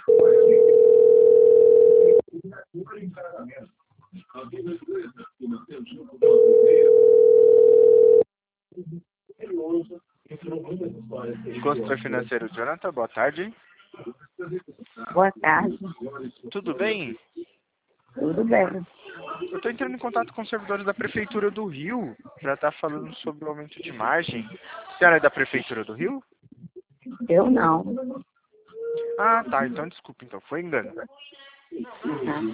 Consultor financeiro, Jonathan, boa tarde. Boa tarde. Tudo bem? Tudo bem? Eu estou entrando em contato com os servidores da Prefeitura do Rio para estar falando sobre o aumento de margem. A senhora é da Prefeitura do Rio? Eu não. Ah, tá. Então, desculpa. Então, foi engano. Tá.